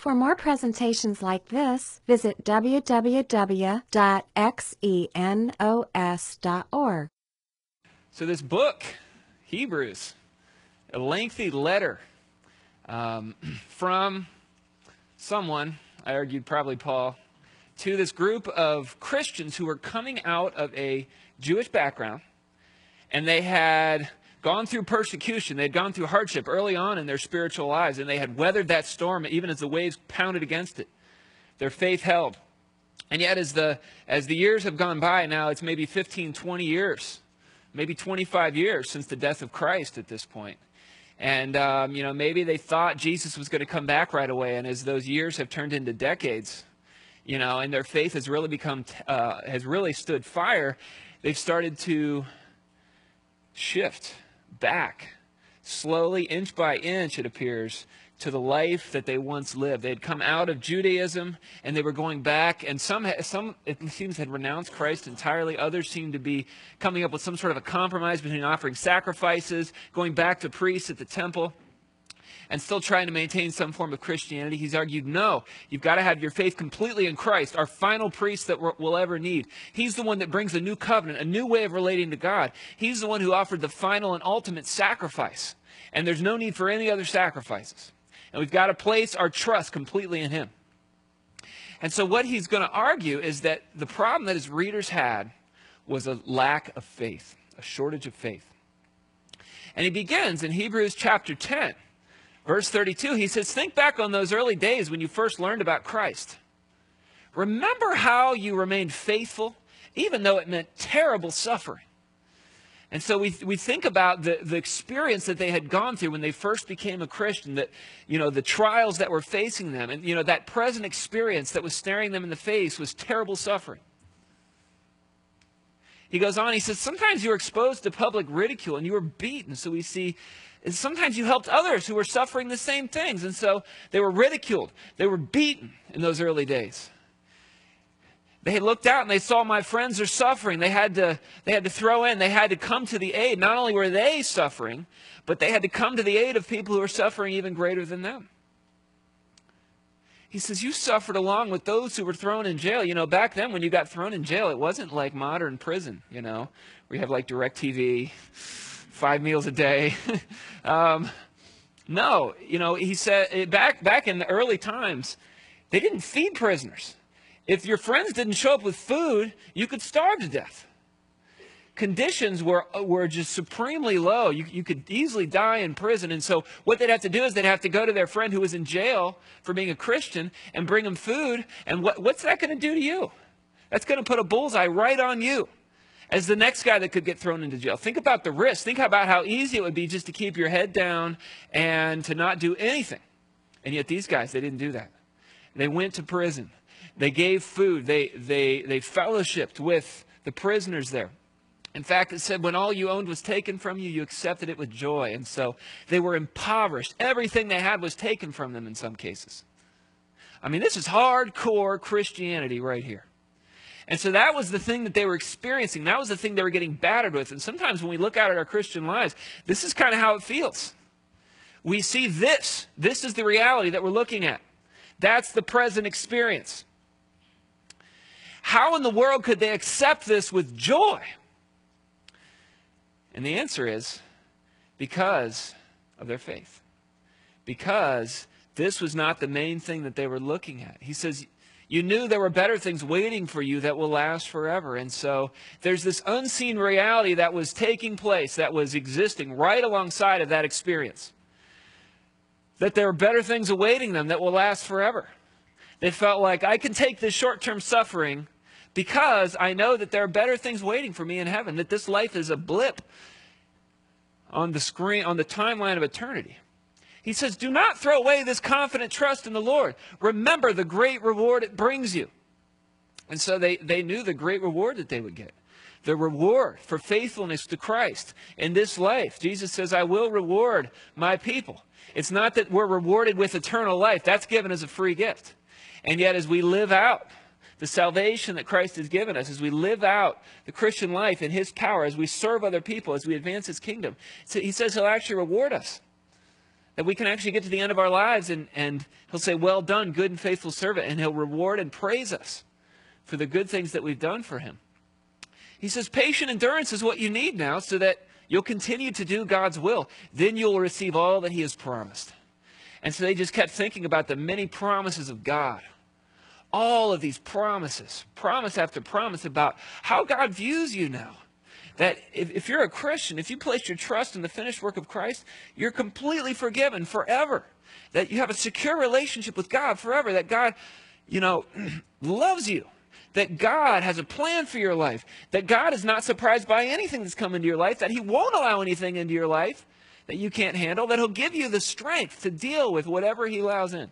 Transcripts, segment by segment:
For more presentations like this, visit www.xenos.org. So this book, Hebrews, a lengthy letter from someone, I argued probably Paul, to this group of Christians who were coming out of a Jewish background, and they had gone through persecution, they had gone through hardship early on in their spiritual lives, and they had weathered that storm even as the waves pounded against it. Their faith held. And yet as the years have gone by, now it's maybe 15, 20 years, maybe 25 years since the death of Christ at this point. And, maybe they thought Jesus was going to come back right away, and as those years have turned into decades, and their faith has really has really stood fire, they've started to shift back, slowly, inch by inch, it appears, to the life that they once lived. They had come out of Judaism, and they were going back, and some it seems, had renounced Christ entirely. Others seemed to be coming up with some sort of a compromise between offering sacrifices, going back to priests at the temple, and still trying to maintain some form of Christianity. He's argued, no, you've got to have your faith completely in Christ, our final priest that we'll ever need. He's the one that brings a new covenant, a new way of relating to God. He's the one who offered the final and ultimate sacrifice. And there's no need for any other sacrifices. And we've got to place our trust completely in Him. And so what he's going to argue is that the problem that his readers had was a lack of faith, a shortage of faith. And he begins in Hebrews chapter 10. Verse 32, he says, think back on those early days when you first learned about Christ. Remember how you remained faithful, even though it meant terrible suffering. And so we think about the experience that they had gone through when they first became a Christian, that, the trials that were facing them, and, that present experience that was staring them in the face was terrible suffering. He goes on, he says, sometimes you were exposed to public ridicule and you were beaten. So we see, sometimes you helped others who were suffering the same things. And so they were ridiculed. They were beaten in those early days. They had looked out and they saw my friends are suffering. They had to throw in. They had to come to the aid. Not only were they suffering, but they had to come to the aid of people who were suffering even greater than them. He says, you suffered along with those who were thrown in jail. Back then when you got thrown in jail, it wasn't like modern prison, where you have like DirecTV, 5 meals a day. No, he said back in the early times, they didn't feed prisoners. If your friends didn't show up with food, you could starve to death. Conditions were just supremely low. You could easily die in prison. And so what they'd have to do is they'd have to go to their friend who was in jail for being a Christian and bring him food. And what's that going to do to you? That's going to put a bullseye right on you as the next guy that could get thrown into jail. Think about the risk. Think about how easy it would be just to keep your head down and to not do anything. And yet these guys, they didn't do that. They went to prison. They gave food. They fellowshiped with the prisoners there. In fact, it said when all you owned was taken from you, you accepted it with joy. And so they were impoverished. Everything they had was taken from them in some cases. I mean, this is hardcore Christianity right here. And so that was the thing that they were experiencing. That was the thing they were getting battered with. And sometimes when we look out at our Christian lives, this is kind of how it feels. We see this. This is the reality that we're looking at. That's the present experience. How in the world could they accept this with joy? And the answer is because of their faith. Because this was not the main thing that they were looking at. He says, you knew there were better things waiting for you that will last forever. And so there's this unseen reality that was taking place, that was existing right alongside of that experience. That there are better things awaiting them that will last forever. They felt like, I can take this short-term suffering because I know that there are better things waiting for me in heaven, that this life is a blip on the screen, on the timeline of eternity. He says, do not throw away this confident trust in the Lord. Remember the great reward it brings you. And so they knew the great reward that they would get. The reward for faithfulness to Christ in this life. Jesus says, I will reward my people. It's not that we're rewarded with eternal life. That's given as a free gift. And yet as we live out the salvation that Christ has given us, as we live out the Christian life in His power, as we serve other people, as we advance His kingdom, so He says He'll actually reward us. That we can actually get to the end of our lives and he'll say, well done, good and faithful servant. And he'll reward and praise us for the good things that we've done for him. He says patient endurance is what you need now so that you'll continue to do God's will. Then you'll receive all that he has promised. And so they just kept thinking about the many promises of God. All of these promises, promise after promise about how God views you now. That if you're a Christian, if you place your trust in the finished work of Christ, you're completely forgiven forever. That you have a secure relationship with God forever. That God, loves you. That God has a plan for your life. That God is not surprised by anything that's come into your life. That he won't allow anything into your life that you can't handle. That he'll give you the strength to deal with whatever he allows in.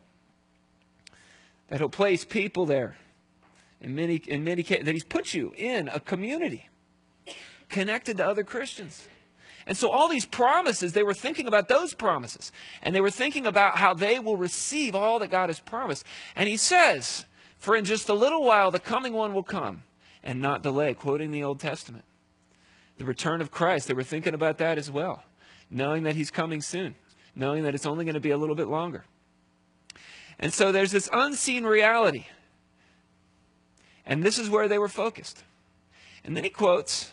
That he'll place people there. In many cases, that he's put you in a community connected to other Christians. And so all these promises, they were thinking about those promises. And they were thinking about how they will receive all that God has promised. And he says, for in just a little while the coming one will come and not delay, quoting the Old Testament. The return of Christ, they were thinking about that as well, knowing that he's coming soon, knowing that it's only going to be a little bit longer. And so there's this unseen reality. And this is where they were focused. And then he quotes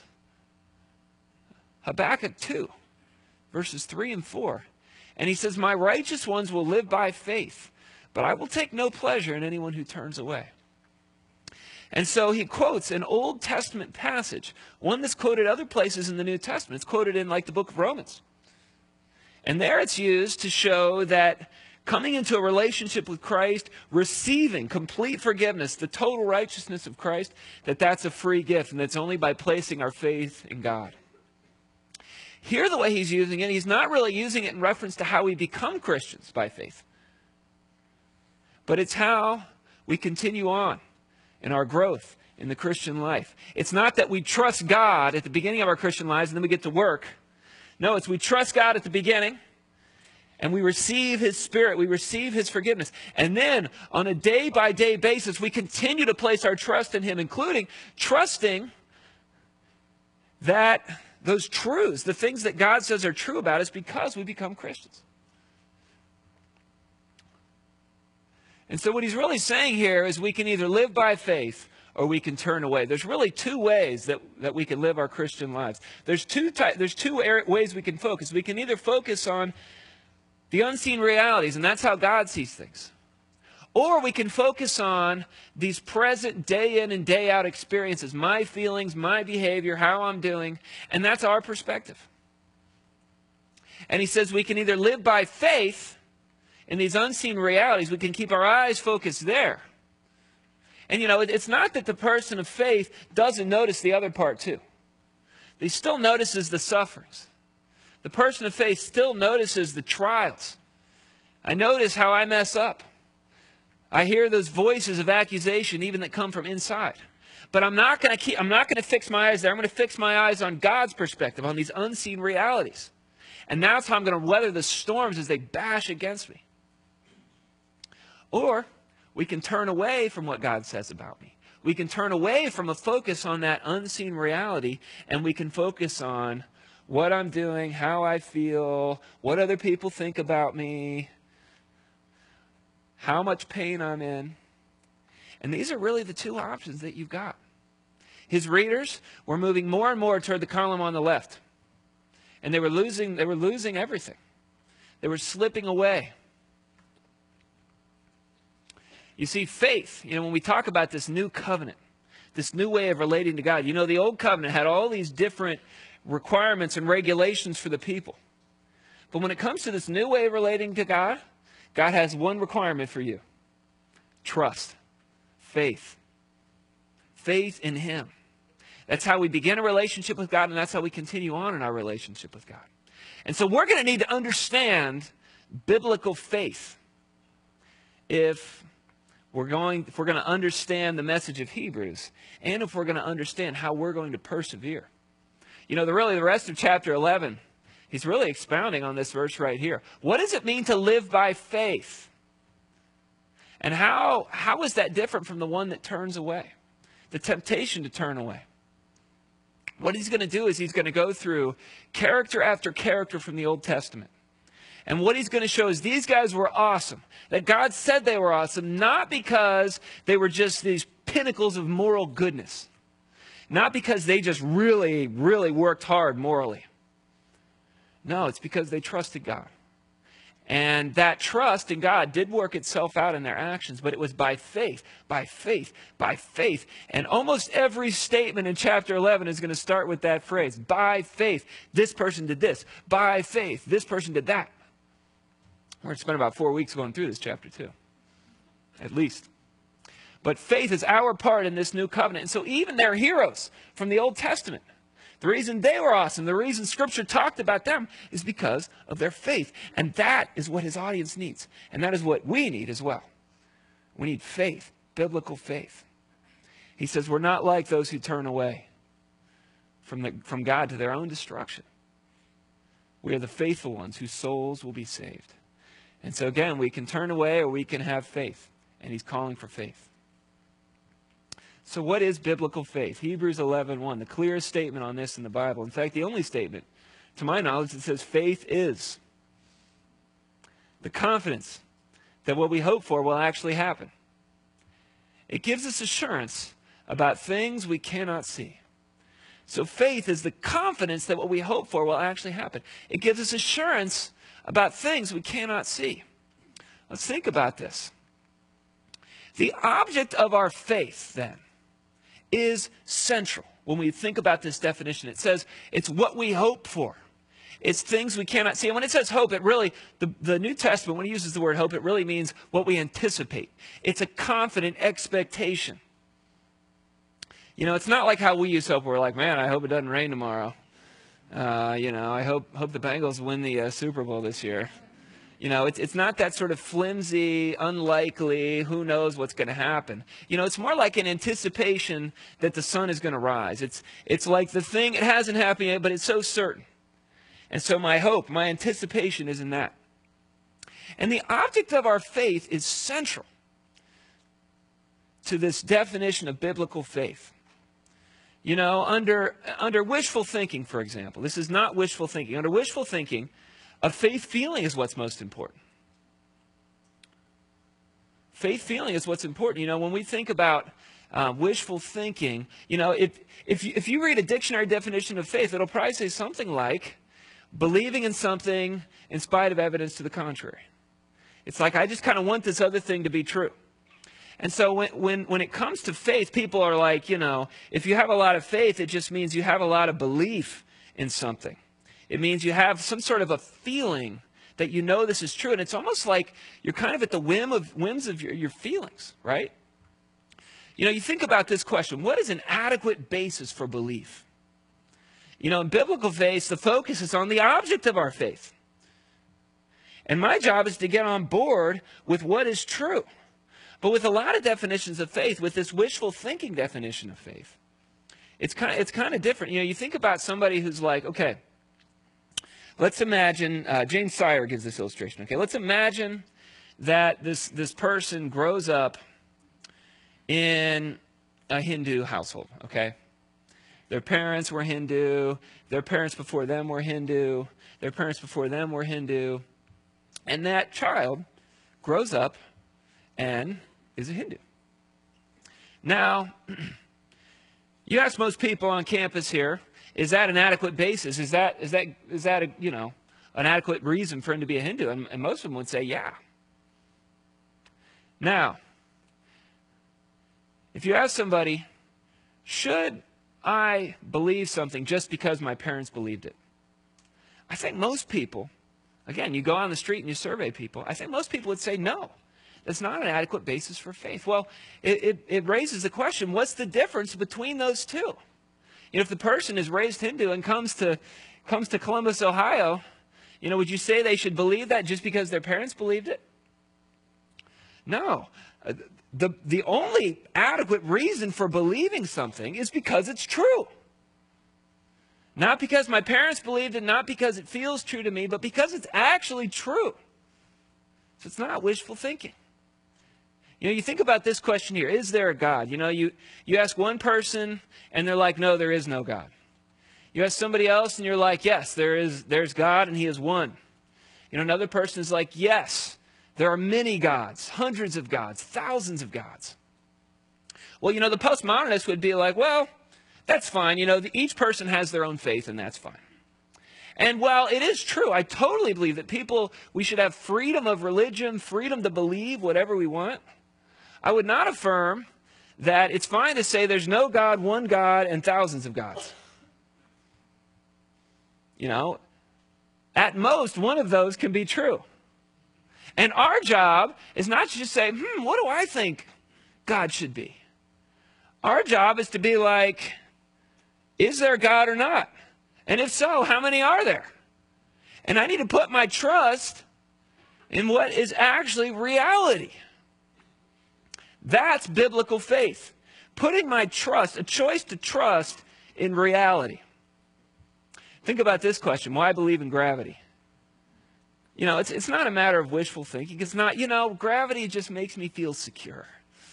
Habakkuk 2, verses 3 and 4. And he says, my righteous ones will live by faith, but I will take no pleasure in anyone who turns away. And so he quotes an Old Testament passage, one that's quoted other places in the New Testament. It's quoted in like the book of Romans. And there it's used to show that coming into a relationship with Christ, receiving complete forgiveness, the total righteousness of Christ, that's a free gift, and that's only by placing our faith in God. Here, the way he's using it, he's not really using it in reference to how we become Christians by faith. But it's how we continue on in our growth in the Christian life. It's not that we trust God at the beginning of our Christian lives and then we get to work. No, it's we trust God at the beginning and we receive his Spirit, we receive his forgiveness. And then on a day-by-day basis, we continue to place our trust in him, including trusting that those truths, the things that God says are true about us because we become Christians. And so what he's really saying here is we can either live by faith or we can turn away. There's really two ways that we can live our Christian lives. There's two ways we can focus. We can either focus on the unseen realities, and that's how God sees things. Or we can focus on these present day in and day out experiences, my feelings, my behavior, how I'm doing, and that's our perspective. And he says we can either live by faith in these unseen realities, we can keep our eyes focused there. And it's not that the person of faith doesn't notice the other part too. He still notices the sufferings. The person of faith still notices the trials. I notice how I mess up. I hear those voices of accusation even that come from inside. But I'm not going to fix my eyes there. I'm going to fix my eyes on God's perspective, on these unseen realities. And that's how I'm going to weather the storms as they bash against me. Or we can turn away from what God says about me. We can turn away from a focus on that unseen reality, and we can focus on what I'm doing, how I feel, what other people think about me, how much pain I'm in. And these are really the two options that you've got. His readers were moving more and more toward the column on the left. And they were losing everything. They were slipping away. You see, faith, when we talk about this new covenant, this new way of relating to God, the old covenant had all these different requirements and regulations for the people. But when it comes to this new way of relating to God, God has one requirement for you. Trust. Faith. Faith in him. That's how we begin a relationship with God, and that's how we continue on in our relationship with God. And so we're going to need to understand biblical faith if we're going to understand the message of Hebrews, and if we're going to understand how we're going to persevere. The rest of chapter 11, he's really expounding on this verse right here. What does it mean to live by faith? And how is that different from the one that turns away? The temptation to turn away. What he's going to do is he's going to go through character after character from the Old Testament. And what he's going to show is these guys were awesome. That God said they were awesome, not because they were just these pinnacles of moral goodness. Not because they just really, really worked hard morally. No, it's because they trusted God. And that trust in God did work itself out in their actions, but it was by faith, by faith, by faith. And almost every statement in chapter 11 is going to start with that phrase, by faith. This person did this. By faith, this person did that. We're going to spend about 4 weeks going through this chapter 2, at least. But faith is our part in this new covenant. And so even their heroes from the Old Testament, the reason they were awesome, the reason Scripture talked about them is because of their faith. And that is what his audience needs. And that is what we need as well. We need faith, biblical faith. He says we're not like those who turn away from God to their own destruction. We are the faithful ones whose souls will be saved. And so again, we can turn away or we can have faith. And he's calling for faith. So what is biblical faith? Hebrews 11:1, the clearest statement on this in the Bible. In fact, the only statement, to my knowledge, that says faith is the confidence that what we hope for will actually happen. It gives us assurance about things we cannot see. So faith is the confidence that what we hope for will actually happen. It gives us assurance about things we cannot see. Let's think about this. The object of our faith, then, is central. When we think about this definition, it says it's what we hope for. It's things we cannot see. And when it says hope, it really, the New Testament, when it uses the word hope, it really means what we anticipate. It's a confident expectation. You know, it's not like how we use hope. We're like, man, I hope it doesn't rain tomorrow. I hope the Bengals win the Super Bowl this year. You know, it's not that sort of flimsy, unlikely, who knows what's going to happen. You know, it's more like an anticipation that the sun is going to rise. It's like the thing, it hasn't happened yet, but it's so certain. And so my hope, my anticipation is in that. And the object of our faith is central to this definition of biblical faith. You know, under wishful thinking, for example, this is not wishful thinking. Under wishful thinking, a faith feeling is what's most important. Faith feeling is what's important. You know, when we think about wishful thinking, you know, if you read a dictionary definition of faith, it'll probably say something like believing in something in spite of evidence to the contrary. It's like, I just kind of want this other thing to be true. And so when it comes to faith, people are like, you know, if you have a lot of faith, it just means you have a lot of belief in something. It means you have some sort of a feeling that you know this is true. And it's almost like you're kind of at the whims of your feelings, right? You know, you think about this question. What is an adequate basis for belief? You know, in biblical faith, the focus is on the object of our faith. And my job is to get on board with what is true. But with a lot of definitions of faith, with this wishful thinking definition of faith, it's kind of different. You know, you think about somebody who's like, okay, let's imagine, James Sire gives this illustration. Okay, let's imagine that this person grows up in a Hindu household, okay? Their parents were Hindu. Their parents before them were Hindu. Their parents before them were Hindu. And that child grows up and is a Hindu. Now, you ask most people on campus here, is that an adequate basis? Is that a, you know, an adequate reason for him to be a Hindu? And most of them would say, yeah. Now, if you ask somebody, should I believe something just because my parents believed it? I think most people, again, you go on the street and you survey people, I think most people would say no. That's not an adequate basis for faith. Well, it raises the question, what's the difference between those two? You know, if the person is raised Hindu and comes to Columbus, Ohio, you know, would you say they should believe that just because their parents believed it? No. The only adequate reason for believing something is because it's true. Not because my parents believed it, not because it feels true to me, but because it's actually true. So it's not wishful thinking. You know, you think about this question here, is there a God? You know, you ask one person and they're like, no, there is no God. You ask somebody else and you're like, yes, there's God and he is one. Another person is like, yes, there are many gods, hundreds of gods, thousands of gods. Well, the postmodernist would be like, well, that's fine. Each person has their own faith, and that's fine. And while it is true, I totally believe that we should have freedom of religion, freedom to believe whatever we want. I would not affirm that it's fine to say there's no God, one God, and thousands of gods. At most, one of those can be true. And our job is not to just say, what do I think God should be? Our job is to be like, is there God or not? And if so, how many are there? And I need to put my trust in what is actually reality. That's biblical faith. Putting my trust, a choice to trust in reality. Think about this question. Why believe in gravity? It's not a matter of wishful thinking. It's not, gravity just makes me feel secure.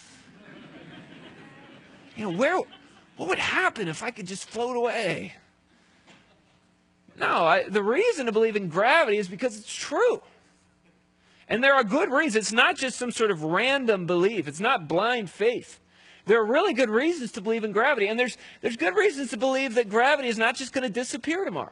What would happen if I could just float away? No, the reason to believe in gravity is because it's true. And there are good reasons. It's not just some sort of random belief. It's not blind faith. There are really good reasons to believe in gravity. And there's good reasons to believe that gravity is not just going to disappear tomorrow.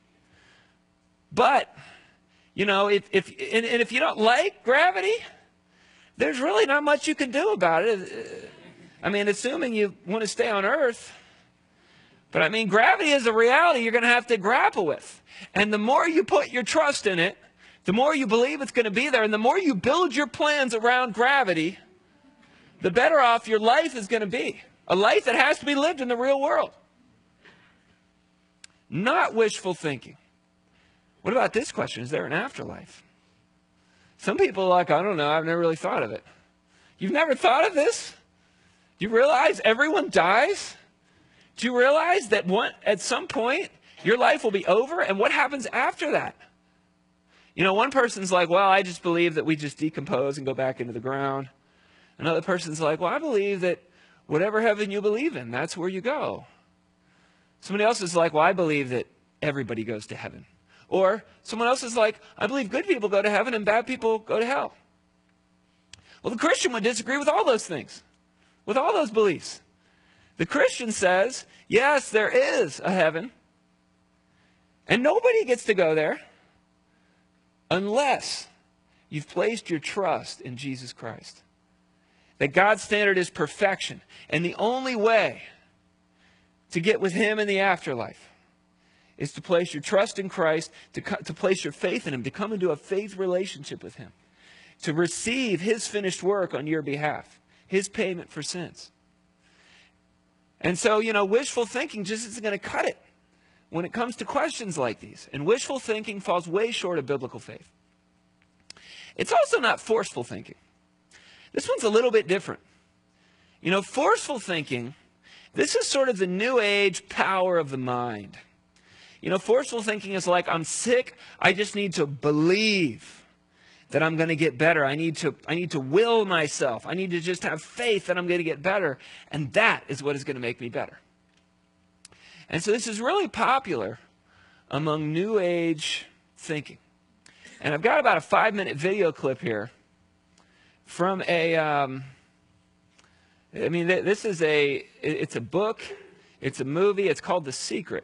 But, if you don't like gravity, there's really not much you can do about it. Assuming you want to stay on Earth. But gravity is a reality you're going to have to grapple with. And the more you put your trust in it, the more you believe it's going to be there, and the more you build your plans around gravity, the better off your life is going to be. A life that has to be lived in the real world. Not wishful thinking. What about this question? Is there an afterlife? Some people are like, I don't know, I've never really thought of it. You've never thought of this? Do you realize everyone dies? Do you realize that at some point your life will be over? And what happens after that? One person's like, well, I just believe that we just decompose and go back into the ground. Another person's like, well, I believe that whatever heaven you believe in, that's where you go. Somebody else is like, well, I believe that everybody goes to heaven. Or someone else is like, I believe good people go to heaven and bad people go to hell. Well, the Christian would disagree with all those things, with all those beliefs. The Christian says, yes, there is a heaven, and nobody gets to go there unless you've placed your trust in Jesus Christ. That God's standard is perfection, and the only way to get with Him in the afterlife is to place your trust in Christ, to place your faith in Him, to come into a faith relationship with Him, to receive His finished work on your behalf, His payment for sins. And so, wishful thinking just isn't going to cut it when it comes to questions like these. And wishful thinking falls way short of biblical faith. It's also not forceful thinking. This one's a little bit different. Forceful thinking, this is sort of the new age power of the mind. Forceful thinking is like, I'm sick, I just need to believe that I'm going to get better. I need to will myself. I need to just have faith that I'm going to get better. And that is what is going to make me better. And so this is really popular among New Age thinking. And I've got about a 5-minute video clip here from it's a book, it's a movie, it's called The Secret.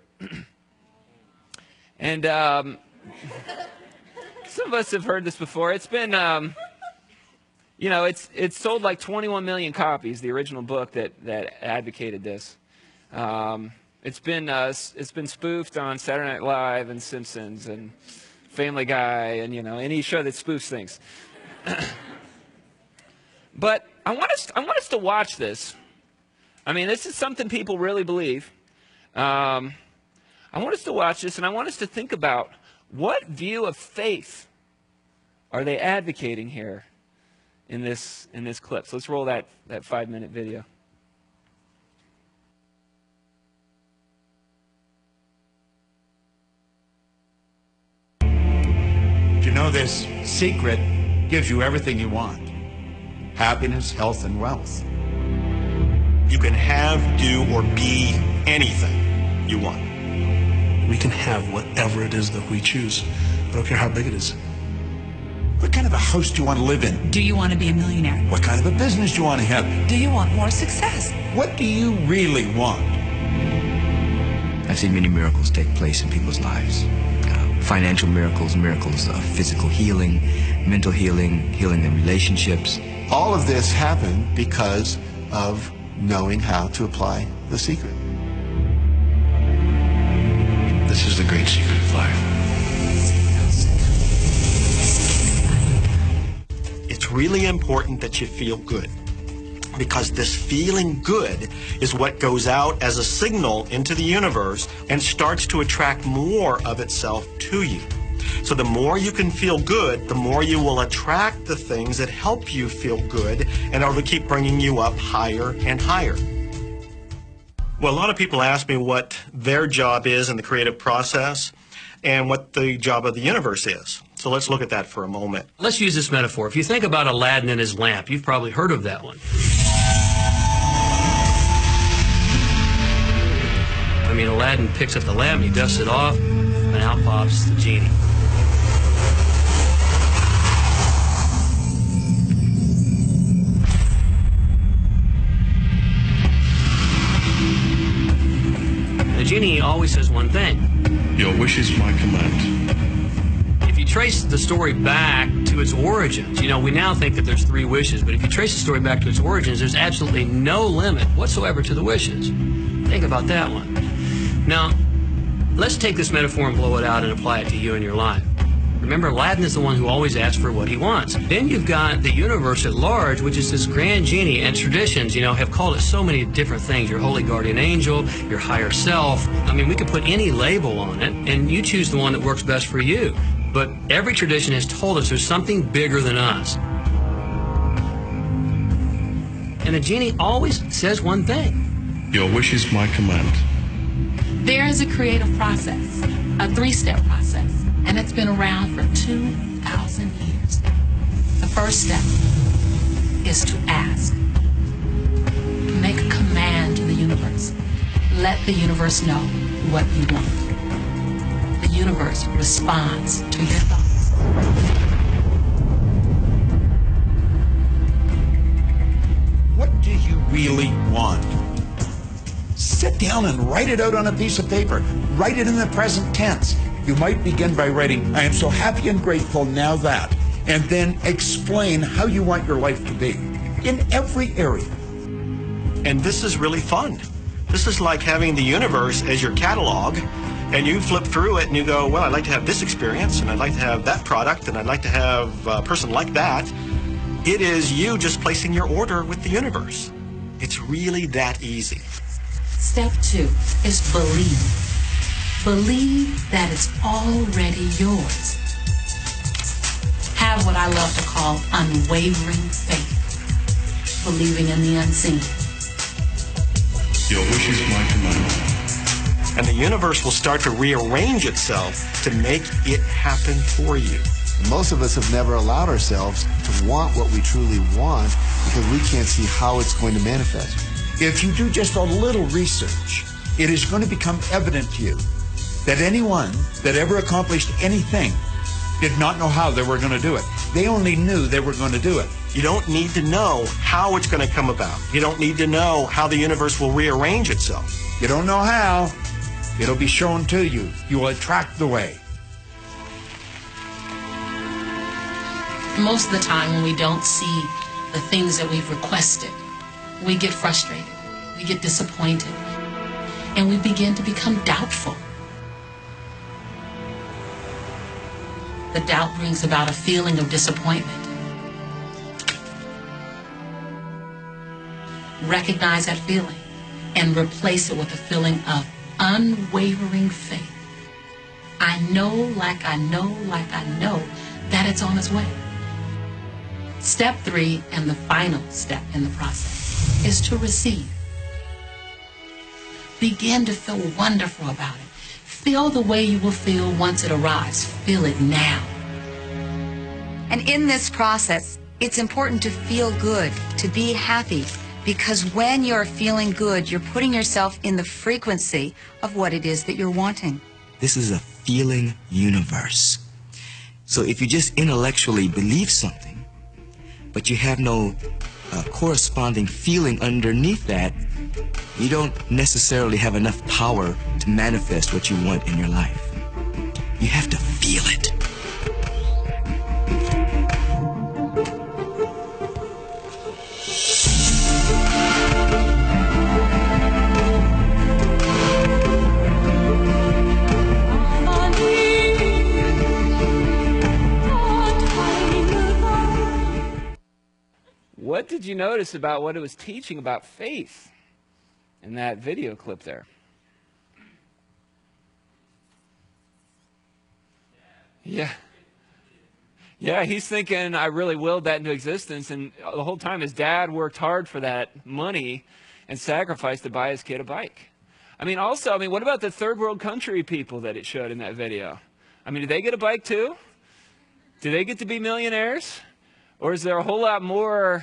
And some of us have heard this before. It's been, it's sold like 21 million copies, the original book that advocated this. It's been spoofed on Saturday Night Live and Simpsons and Family Guy and, any show that spoofs things. But I want us to watch this. This is something people really believe. I want us to watch this, and I want us to think about what view of faith are they advocating here in this clip. So let's roll that 5-minute video. This secret gives you everything you want. Happiness, health, and wealth. You can have, do, or be anything you want. We can have whatever it is that we choose. I don't care how big it is. What kind of a house do you want to live in? Do you want to be a millionaire? What kind of a business do you want to have? Do you want more success? What do you really want? I've seen many miracles take place in people's lives. Financial miracles, miracles of physical healing, mental healing, healing in relationships. All of this happened because of knowing how to apply the secret. This is the great secret of life. It's really important that you feel good, because this feeling good is what goes out as a signal into the universe and starts to attract more of itself to you. So the more you can feel good, the more you will attract the things that help you feel good, and it'll keep bringing you up higher and higher. Well, a lot of people ask me what their job is in the creative process and what the job of the universe is. So let's look at that for a moment. Let's use this metaphor. If you think about Aladdin and his lamp, you've probably heard of that one. I mean, Aladdin picks up the lamp, he dusts it off, and out pops the genie. The genie always says one thing. Your wish is my command. If you trace the story back to its origins, you know, we now think that there's 3 wishes, but if you trace the story back to its origins, there's absolutely no limit whatsoever to the wishes. Think about that one. Now, let's take this metaphor and blow it out and apply it to you in your life. Remember, Aladdin is the one who always asks for what he wants. Then you've got the universe at large, which is this grand genie, and traditions, you know, have called it so many different things. Your holy guardian angel, your higher self. I mean, we could put any label on it, and you choose the one that works best for you. But every tradition has told us there's something bigger than us. And the genie always says one thing. Your wish is my command. There is a creative process, a 3-step process, and it's been around for 2,000 years. The first step is to ask. Make a command to the universe. Let the universe know what you want. The universe responds to your thoughts. What do you really want? Sit down and write it out on a piece of paper. Write it in the present tense. You might begin by writing, I am so happy and grateful now that, and then explain how you want your life to be in every area. And this is really fun. This is like having the universe as your catalog, and you flip through it and you go, well, I'd like to have this experience, and I'd like to have that product, and I'd like to have a person like that. It is you just placing your order with the universe. It's really that easy. Step 2 is believe. Believe that it's already yours. Have what I love to call unwavering faith. Believing in the unseen. Your wish is my command. And the universe will start to rearrange itself to make it happen for you. Most of us have never allowed ourselves to want what we truly want because we can't see how it's going to manifest. If you do just a little research, it is going to become evident to you that anyone that ever accomplished anything did not know how they were going to do it. They only knew they were going to do it. You don't need to know how it's going to come about. You don't need to know how the universe will rearrange itself. You don't know how. It'll be shown to you. You will attract the way. Most of the time when we don't see the things that we've requested, we get frustrated, we get disappointed, and we begin to become doubtful. The doubt brings about a feeling of disappointment. Recognize that feeling and replace it with a feeling of unwavering faith. I know, like I know, like I know that it's on its way. Step 3, and the final step in the process, is to receive. Begin to feel wonderful about it. Feel the way you will feel once it arrives. Feel it now. And in this process, it's important to feel good, to be happy, because when you're feeling good, you're putting yourself in the frequency of what it is that you're wanting. This is a feeling universe. So if you just intellectually believe something, but you have no corresponding feeling underneath that, you don't necessarily have enough power to manifest what you want in your life. You have to feel it. What did you notice about what it was teaching about faith in that video clip there? Yeah. Yeah, he's thinking, I really willed that into existence, and the whole time his dad worked hard for that money and sacrificed to buy his kid a bike. Also, what about the third world country people that it showed in that video? Do they get a bike too? Do they get to be millionaires? Or is there a whole lot more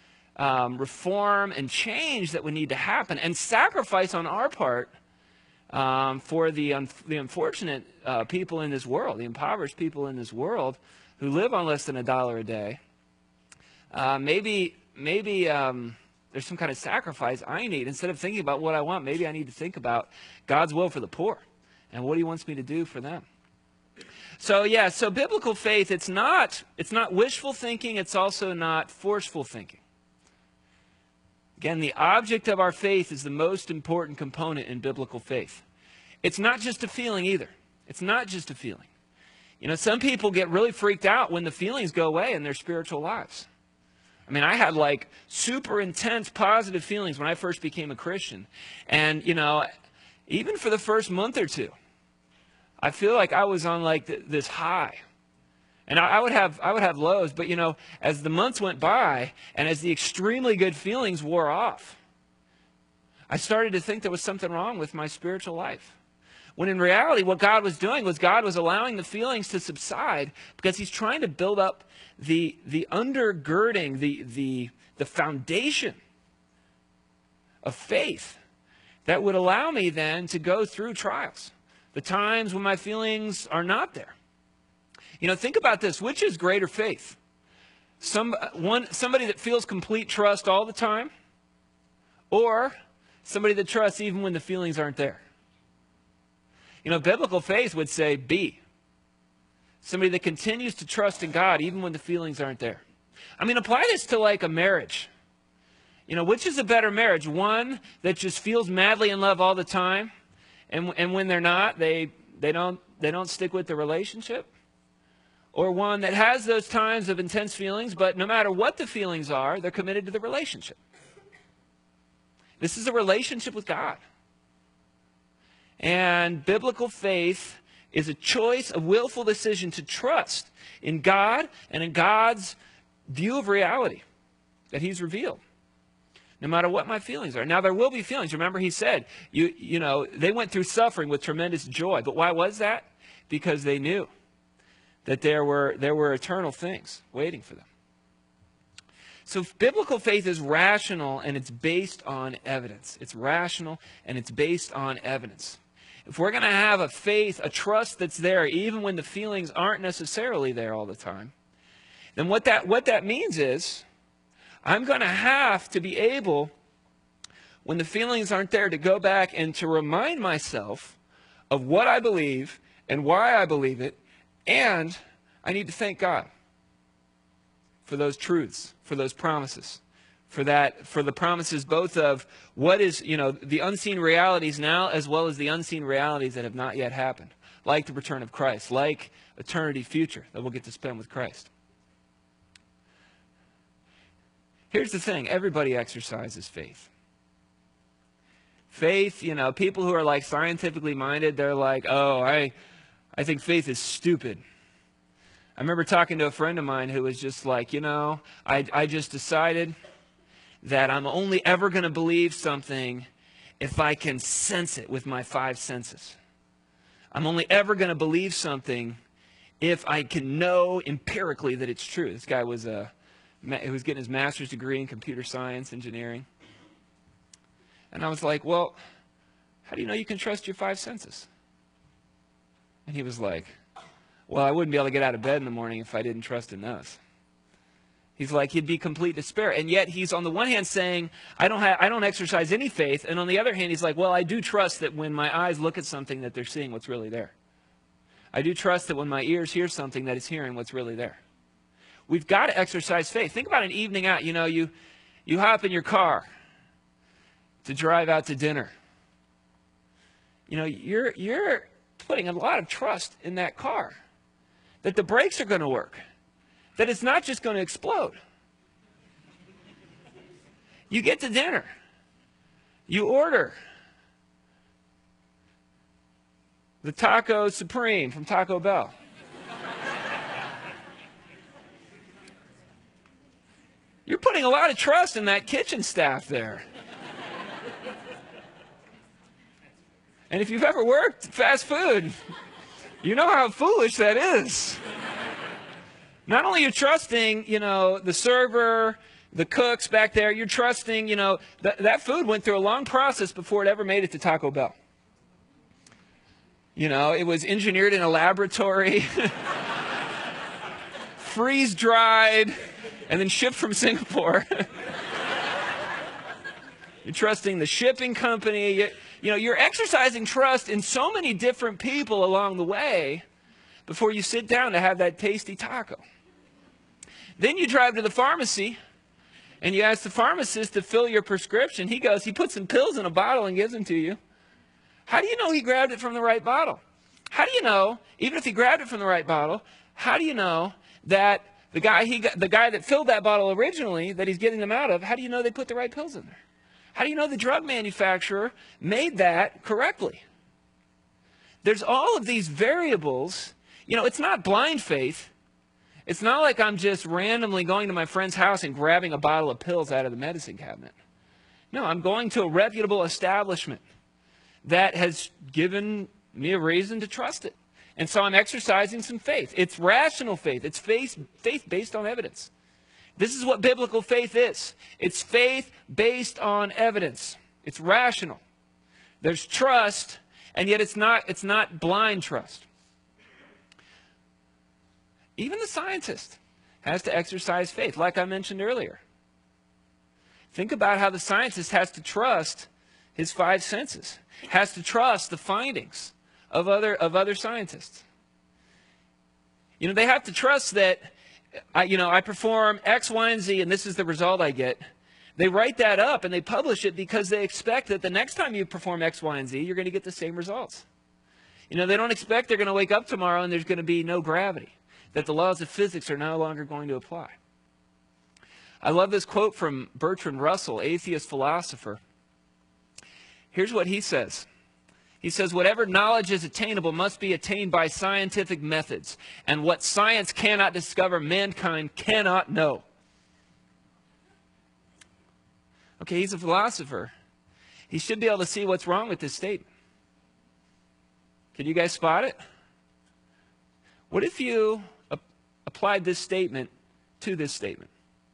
reform and change that would need to happen, and sacrifice on our part for the unfortunate people in this world, the impoverished people in this world who live on less than $1 a day? Maybe there's some kind of sacrifice I need. Instead of thinking about what I want, maybe I need to think about God's will for the poor and what he wants me to do for them. So biblical faith, it's not wishful thinking, it's also not forceful thinking. Again, the object of our faith is the most important component in biblical faith. It's not just a feeling either. It's not just a feeling. Some people get really freaked out when the feelings go away in their spiritual lives. I had super intense positive feelings when I first became a Christian. And, even for the first month or two, I feel like I was on this high. And I would have lows, but as the months went by and as the extremely good feelings wore off, I started to think there was something wrong with my spiritual life. When in reality, what God was doing was God was allowing the feelings to subside because he's trying to build up the undergirding, the foundation of faith that would allow me then to go through trials, the times when my feelings are not there. Think about this. Which is greater faith? Somebody that feels complete trust all the time, or somebody that trusts even when the feelings aren't there? Biblical faith would say B. Somebody that continues to trust in God even when the feelings aren't there. Apply this to a marriage. Which is a better marriage? One that just feels madly in love all the time, and when they're not, they don't stick with the relationship? Or one that has those times of intense feelings, but no matter what the feelings are, they're committed to the relationship. This is a relationship with God. And biblical faith is a choice, a willful decision to trust in God and in God's view of reality that he's revealed, no matter what my feelings are. Now, there will be feelings. Remember, he said, they went through suffering with tremendous joy. But why was that? Because they knew that there were eternal things waiting for them. So biblical faith is rational and it's based on evidence. It's rational and it's based on evidence. If we're going to have a faith, a trust that's there even when the feelings aren't necessarily there all the time, then what that means is I'm going to have to be able, when the feelings aren't there, to go back and to remind myself of what I believe and why I believe it. And I need to thank God for those truths, for those promises, for the promises both of what is, the unseen realities now as well as the unseen realities that have not yet happened, like the return of Christ, like eternity future that we'll get to spend with Christ. Here's the thing. Everybody exercises faith. Faith, people who are scientifically minded, they're I think faith is stupid. I remember talking to a friend of mine who was just I just decided that I'm only ever going to believe something if I can sense it with my 5 senses. I'm only ever going to believe something if I can know empirically that it's true. This guy was getting his master's degree in computer science engineering. And I was like, well, how do you know you can trust your 5 senses? And he was like, well, I wouldn't be able to get out of bed in the morning if I didn't trust in those. He's like, he'd be complete despair. And yet he's on the one hand saying, I don't exercise any faith. And on the other hand, he's like, well, I do trust that when my eyes look at something that they're seeing what's really there. I do trust that when my ears hear something that it's hearing what's really there. We've got to exercise faith. Think about an evening out. You know, you hop in your car to drive out to dinner. You know, you're putting a lot of trust in that car. That the brakes are going to work. That it's not just going to explode. You get to dinner. You order the Taco Supreme from Taco Bell. You're putting a lot of trust in that kitchen staff there. And if you've ever worked fast food, you know how foolish that is. Not only are you trusting, you know, the server, the cooks back there, you're trusting, you know, that food went through a long process before it ever made it to Taco Bell. You know, it was engineered in a laboratory, freeze-dried, and then shipped from Singapore. You're trusting the shipping company. You know, you're exercising trust in so many different people along the way before you sit down to have that tasty taco. Then you drive to the pharmacy and you ask the pharmacist to fill your prescription. He puts some pills in a bottle and gives them to you. How do you know he grabbed it from the right bottle? How do you know, even if he grabbed it from the right bottle, how do you know that the guy that filled that bottle originally, that he's getting them out of, how do you know they put the right pills in there? How do you know the drug manufacturer made that correctly? There's all of these variables. You know, it's not blind faith. It's not like I'm just randomly going to my friend's house and grabbing a bottle of pills out of the medicine cabinet. No, I'm going to a reputable establishment that has given me a reason to trust it. And so I'm exercising some faith. It's rational faith. It's faith based on evidence. This is what biblical faith is. It's faith based on evidence. It's rational. There's trust, and yet it's not blind trust. Even the scientist has to exercise faith, like I mentioned earlier. Think about how the scientist has to trust his five senses, has to trust the findings of other scientists. You know, they have to trust that, I perform X, Y, and Z, and this is the result I get. They write that up and they publish it because they expect that the next time you perform X, Y, and Z, you're going to get the same results. You know, they don't expect they're going to wake up tomorrow and there's going to be no gravity, that the laws of physics are no longer going to apply. I love this quote from Bertrand Russell, atheist philosopher. Here's what he says. He says, whatever knowledge is attainable must be attained by scientific methods, and what science cannot discover, mankind cannot know. Okay, he's a philosopher. He should be able to see what's wrong with this statement. Can you guys spot it? What if you applied this statement to this statement?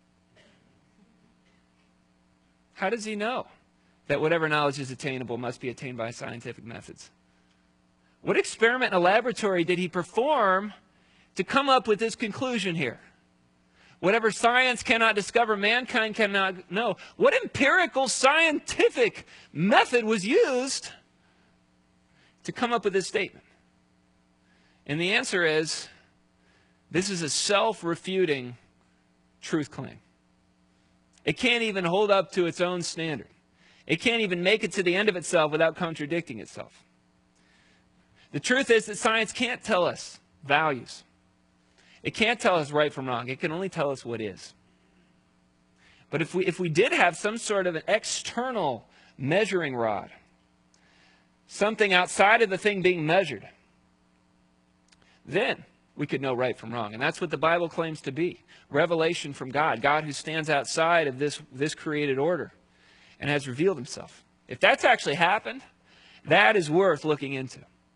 How does he know that whatever knowledge is attainable must be attained by scientific methods? What experiment in a laboratory did he perform to come up with this conclusion here? Whatever science cannot discover, mankind cannot know. What empirical scientific method was used to come up with this statement? And the answer is, this is a self-refuting truth claim. It can't even hold up to its own standard. It can't even make it to the end of itself without contradicting itself. The truth is that science can't tell us values. It can't tell us right from wrong. It can only tell us what is. But if we did have some sort of an external measuring rod, something outside of the thing being measured, then we could know right from wrong. And that's what the Bible claims to be. Revelation from God. God who stands outside of this created order and has revealed himself. If that's actually happened, that is worth looking into.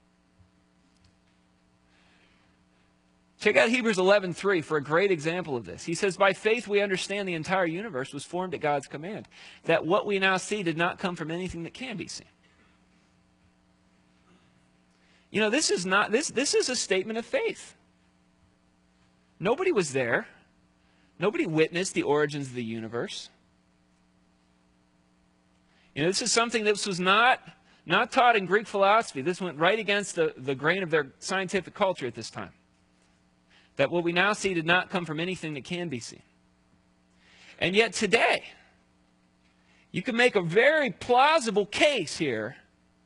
Check out Hebrews 11:3 for a great example of this. He says, by faith we understand the entire universe was formed at God's command, that what we now see did not come from anything that can be seen. You know, this is a statement of faith. Nobody was there. Nobody witnessed the origins of the universe. You know, this is something that was not taught in Greek philosophy. This went right against the grain of their scientific culture at this time. That what we now see did not come from anything that can be seen. And yet today, you can make a very plausible case here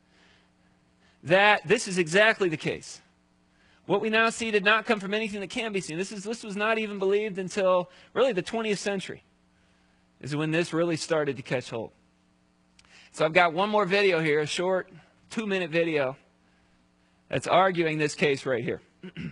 that this is exactly the case. What we now see did not come from anything that can be seen. This was not even believed until really the 20th century is when this really started to catch hold. So I've got one more video here, a short 2-minute video that's arguing this case right here.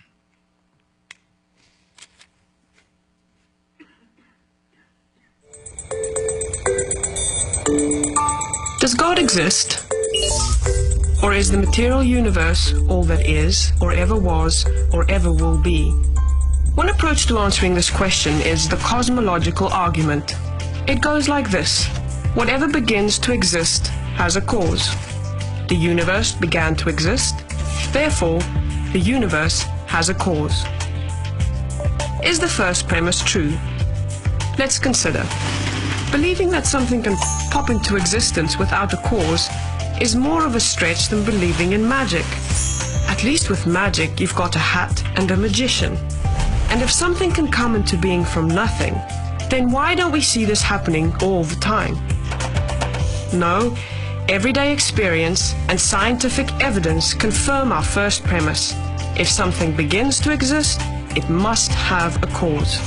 Does God exist? Or is the material universe all that is, or ever was, or ever will be? One approach to answering this question is the cosmological argument. It goes like this. Whatever begins to exist has a cause. The universe began to exist. Therefore, the universe has a cause. Is the first premise true? Let's consider. Believing that something can pop into existence without a cause is more of a stretch than believing in magic. At least with magic, you've got a hat and a magician. And if something can come into being from nothing, then why don't we see this happening all the time? No, everyday experience and scientific evidence confirm our first premise. If something begins to exist, it must have a cause.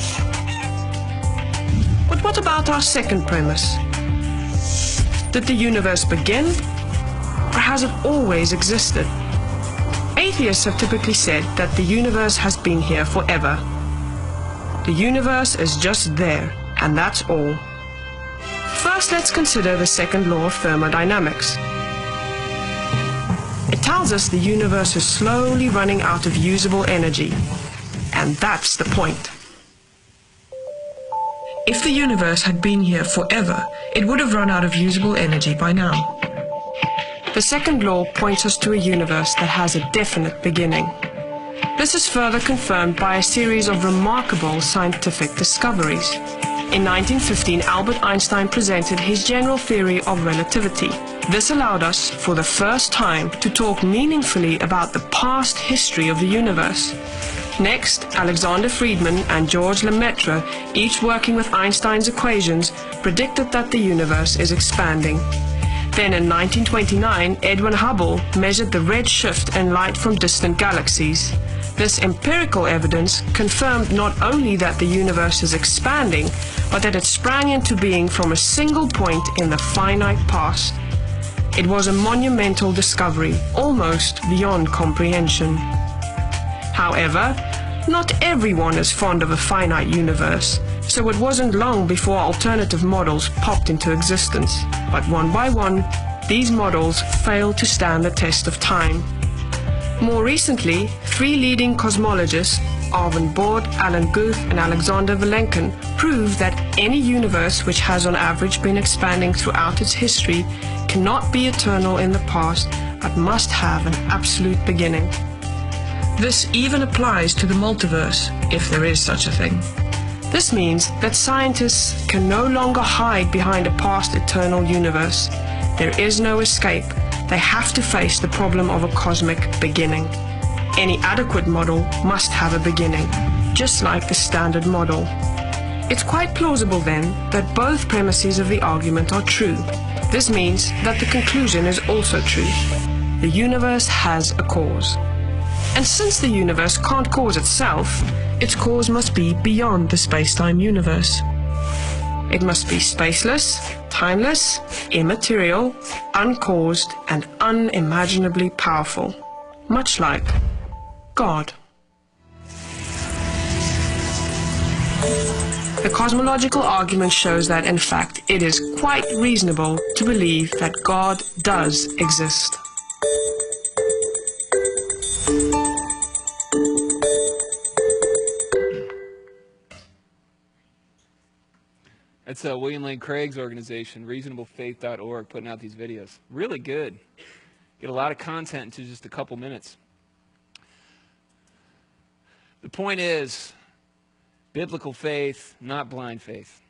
But what about our second premise? Did the universe begin, or has it always existed? Atheists have typically said that the universe has been here forever. The universe is just there, and that's all. First, let's consider the second law of thermodynamics. It tells us the universe is slowly running out of usable energy, and that's the point. If the universe had been here forever, it would have run out of usable energy by now. The second law points us to a universe that has a definite beginning. This is further confirmed by a series of remarkable scientific discoveries. In 1915, Albert Einstein presented his general theory of relativity. This allowed us, for the first time, to talk meaningfully about the past history of the universe. Next, Alexander Friedmann and George Lemaitre, each working with Einstein's equations, predicted that the universe is expanding. Then in 1929, Edwin Hubble measured the red shift in light from distant galaxies. This empirical evidence confirmed not only that the universe is expanding, but that it sprang into being from a single point in the finite past. It was a monumental discovery, almost beyond comprehension. However, not everyone is fond of a finite universe, so it wasn't long before alternative models popped into existence. But one by one, these models failed to stand the test of time. More recently, 3 leading cosmologists, Arvind Borde, Alan Guth, and Alexander Vilenkin, proved that any universe which has on average been expanding throughout its history cannot be eternal in the past, but must have an absolute beginning. This even applies to the multiverse, if there is such a thing. This means that scientists can no longer hide behind a past eternal universe. There is no escape. They have to face the problem of a cosmic beginning. Any adequate model must have a beginning, just like the standard model. It's quite plausible then that both premises of the argument are true. This means that the conclusion is also true. The universe has a cause. And since the universe can't cause itself, its cause must be beyond the space-time universe. It must be spaceless, timeless, immaterial, uncaused, and unimaginably powerful, much like God. The cosmological argument shows that, in fact, it is quite reasonable to believe that God does exist. That's William Lane Craig's organization, reasonablefaith.org, putting out these videos. Really good. Get a lot of content into just a couple minutes. The point is, Biblical faith, not blind faith.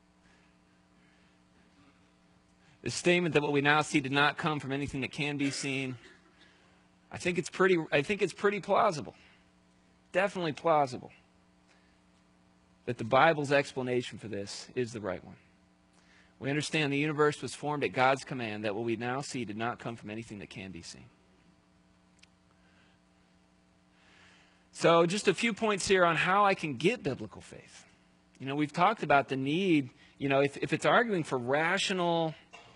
The statement that what we now see did not come from anything that can be seen, I think it's pretty plausible. Definitely plausible that the Bible's explanation for this is the right one. We understand the universe was formed at God's command, that what we now see did not come from anything that can be seen. So just a few points here on how I can get biblical faith. You know, we've talked about the need, you know, if it's arguing for rational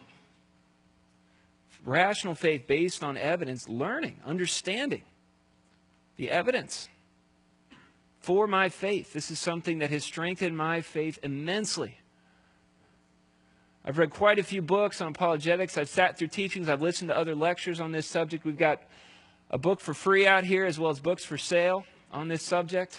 faith based on evidence, learning, understanding the evidence for my faith. This is something that has strengthened my faith immensely. I've read quite a few books on apologetics. I've sat through teachings. I've listened to other lectures on this subject. We've got a book for free out here as well as books for sale on this subject.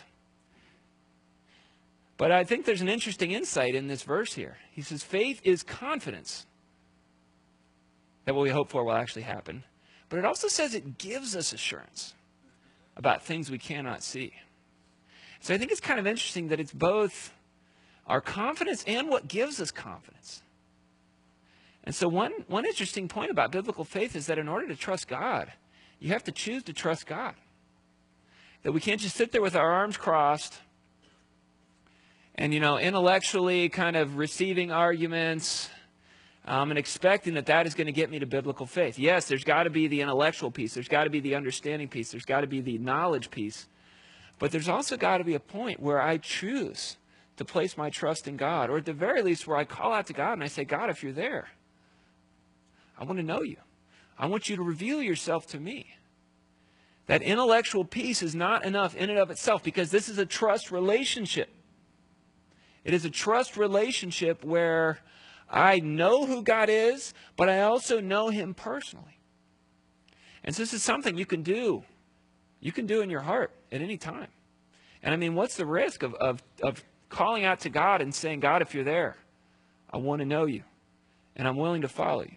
But I think there's an interesting insight in this verse here. He says, faith is confidence that what we hope for will actually happen. But it also says it gives us assurance about things we cannot see. So I think it's kind of interesting that it's both our confidence and what gives us confidence. And so one interesting point about biblical faith is that in order to trust God, you have to choose to trust God. That we can't just sit there with our arms crossed and, you know, intellectually kind of receiving arguments and expecting that that is going to get me to biblical faith. Yes, there's got to be the intellectual piece. There's got to be the understanding piece. There's got to be the knowledge piece. But there's also got to be a point where I choose to place my trust in God, or at the very least where I call out to God and I say, God, if you're there, I want to know you. I want you to reveal yourself to me. That intellectual piece is not enough in and of itself, because this is a trust relationship. It is a trust relationship where I know who God is, but I also know him personally. And so this is something you can do. You can do in your heart at any time. And I mean, what's the risk of calling out to God and saying, God, if you're there, I want to know you, and I'm willing to follow you.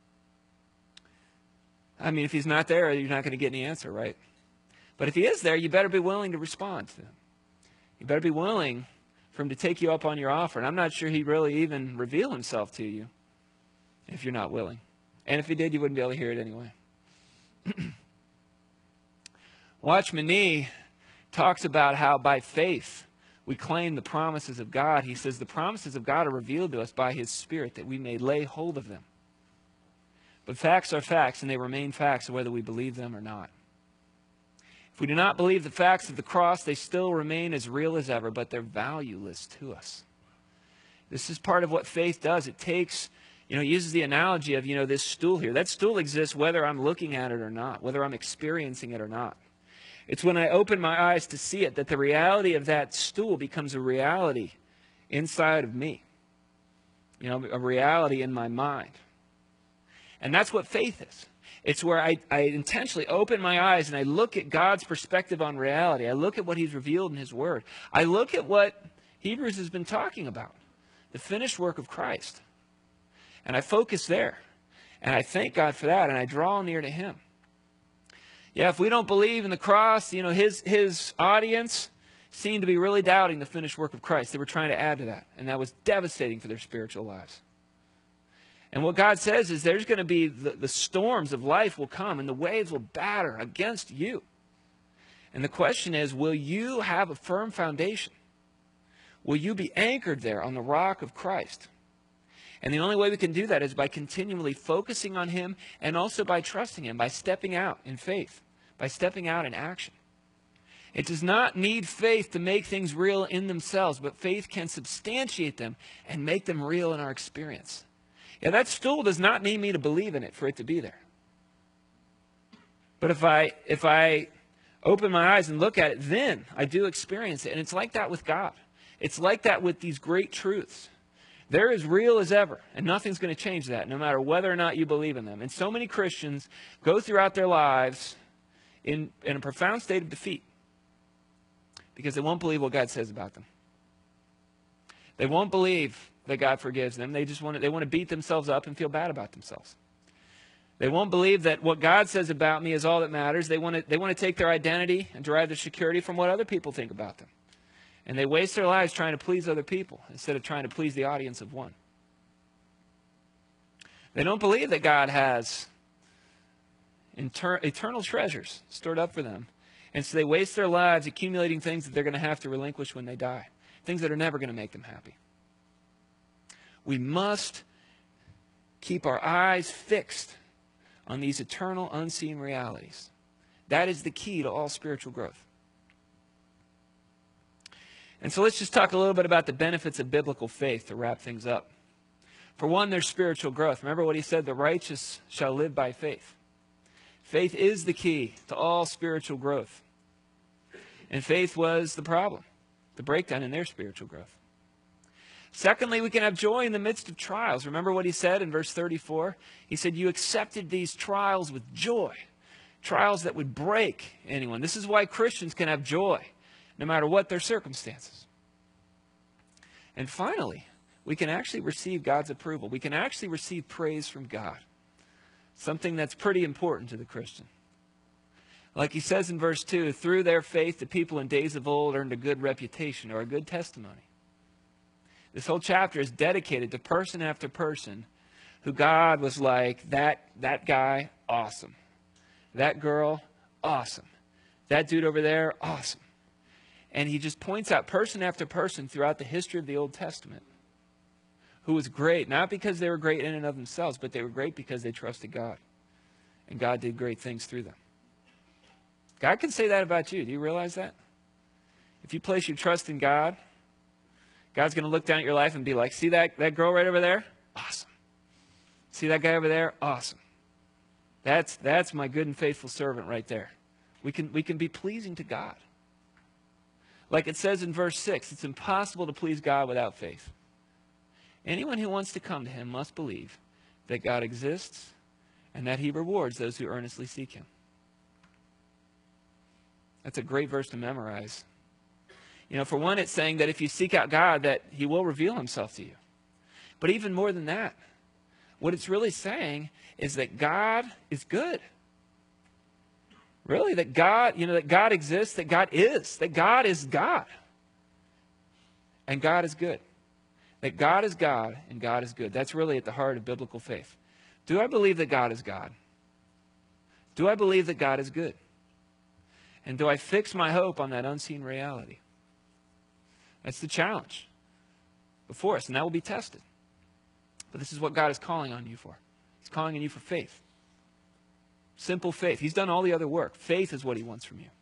I mean, if he's not there, you're not going to get any answer, right? But if he is there, you better be willing to respond to him. You better be willing for him to take you up on your offer. And I'm not sure he'd really even reveal himself to you if you're not willing. And if he did, you wouldn't be able to hear it anyway. Watchman Nee talks about how by faith we claim the promises of God. He says the promises of God are revealed to us by his Spirit, that we may lay hold of them. But facts are facts, and they remain facts whether we believe them or not. If we do not believe the facts of the cross, they still remain as real as ever, but they're valueless to us. This is part of what faith does. It takes, he uses the analogy of, this stool here. That stool exists whether I'm looking at it or not, whether I'm experiencing it or not. It's when I open my eyes to see it that the reality of that stool becomes a reality inside of me, a reality in my mind. And that's what faith is. It's where I intentionally open my eyes and I look at God's perspective on reality. I look at what he's revealed in his word. I look at what Hebrews has been talking about, the finished work of Christ. And I focus there. And I thank God for that, and I draw near to him. Yeah, if we don't believe in the cross, his audience seemed to be really doubting the finished work of Christ. They were trying to add to that, and that was devastating for their spiritual lives. And what God says is there's going to be the storms of life will come and the waves will batter against you. And the question is, will you have a firm foundation? Will you be anchored there on the rock of Christ? And the only way we can do that is by continually focusing on him, and also by trusting him, by stepping out in faith, by stepping out in action. It does not need faith to make things real in themselves, but faith can substantiate them and make them real in our experience. Yeah, that stool does not need me to believe in it for it to be there. But if I open my eyes and look at it, then I do experience it. And it's like that with God. It's like that with these great truths. They're as real as ever, and nothing's going to change that, no matter whether or not you believe in them. And so many Christians go throughout their lives in a profound state of defeat because they won't believe what God says about them. They won't believe that God forgives them. They want to beat themselves up and feel bad about themselves. They won't believe that what God says about me is all that matters. They want to take their identity and derive their security from what other people think about them. And they waste their lives trying to please other people instead of trying to please the audience of one. They don't believe that God has eternal treasures stored up for them. And so they waste their lives accumulating things that they're going to have to relinquish when they die. Things that are never going to make them happy. We must keep our eyes fixed on these eternal, unseen realities. That is the key to all spiritual growth. And so let's just talk a little bit about the benefits of biblical faith to wrap things up. For one, there's spiritual growth. Remember what he said, the righteous shall live by faith. Faith is the key to all spiritual growth. And faith was the problem, the breakdown in their spiritual growth. Secondly, we can have joy in the midst of trials. Remember what he said in verse 34? He said, you accepted these trials with joy. Trials that would break anyone. This is why Christians can have joy, no matter what their circumstances. And finally, we can actually receive God's approval. We can actually receive praise from God. Something that's pretty important to the Christian. Like he says in verse 2, through their faith, the people in days of old earned a good reputation or a good testimony. This whole chapter is dedicated to person after person who God was like, that guy, awesome. That girl, awesome. That dude over there, awesome. And he just points out person after person throughout the history of the Old Testament who was great, not because they were great in and of themselves, but they were great because they trusted God. And God did great things through them. God can say that about you. Do you realize that? If you place your trust in God, God's going to look down at your life and be like, see that girl right over there? Awesome. See that guy over there? Awesome. That's my good and faithful servant right there. We can be pleasing to God. Like it says in verse 6, it's impossible to please God without faith. Anyone who wants to come to him must believe that God exists and that he rewards those who earnestly seek him. That's a great verse to memorize. You know, for one, it's saying that if you seek out God, that he will reveal himself to you. But even more than that, what it's really saying is that God is good. Really, that God, that God exists, that God is God. And God is good. That God is God and God is good. That's really at the heart of biblical faith. Do I believe that God is God? Do I believe that God is good? And do I fix my hope on that unseen reality? That's the challenge before us, and that will be tested. But this is what God is calling on you for. He's calling on you for faith. Simple faith. He's done all the other work. Faith is what he wants from you.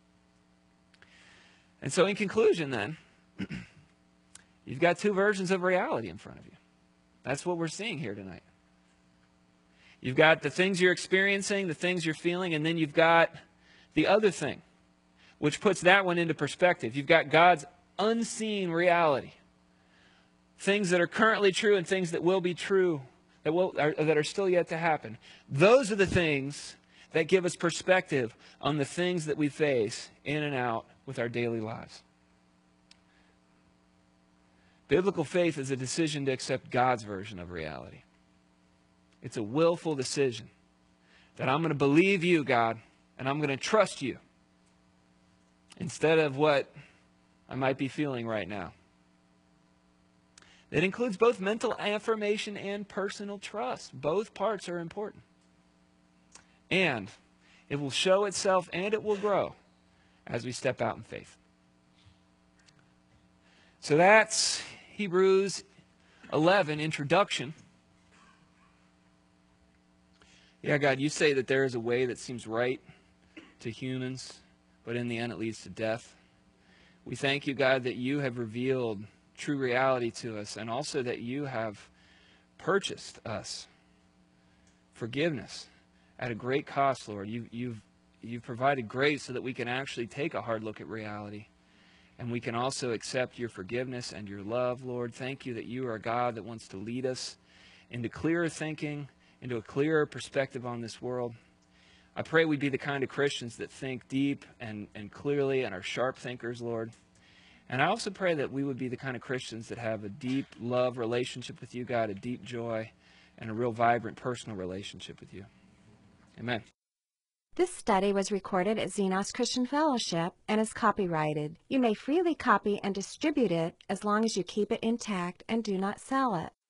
And so in conclusion then, you've got two versions of reality in front of you. That's what we're seeing here tonight. You've got the things you're experiencing, the things you're feeling, and then you've got the other thing, which puts that one into perspective. You've got God's unseen reality. Things that are currently true and things that will be true, that are still yet to happen. Those are the things that give us perspective on the things that we face in and out with our daily lives. Biblical faith is a decision to accept God's version of reality. It's a willful decision that I'm going to believe you, God, and I'm going to trust you instead of what I might be feeling right now. It includes both mental affirmation and personal trust. Both parts are important. And it will show itself and it will grow as we step out in faith. So that's Hebrews 11, introduction. Yeah, God, you say that there is a way that seems right to humans, but in the end it leads to death. We thank you, God, that you have revealed true reality to us, and also that you have purchased us forgiveness at a great cost, Lord. You've provided grace so that we can actually take a hard look at reality, and we can also accept your forgiveness and your love, Lord. Thank you that you are a God that wants to lead us into clearer thinking, into a clearer perspective on this world. I pray we be the kind of Christians that think deep and clearly and are sharp thinkers, Lord. And I also pray that we would be the kind of Christians that have a deep love relationship with you, God, a deep joy, and a real vibrant personal relationship with you. Amen. This study was recorded at Xenos Christian Fellowship and is copyrighted. You may freely copy and distribute it as long as you keep it intact and do not sell it.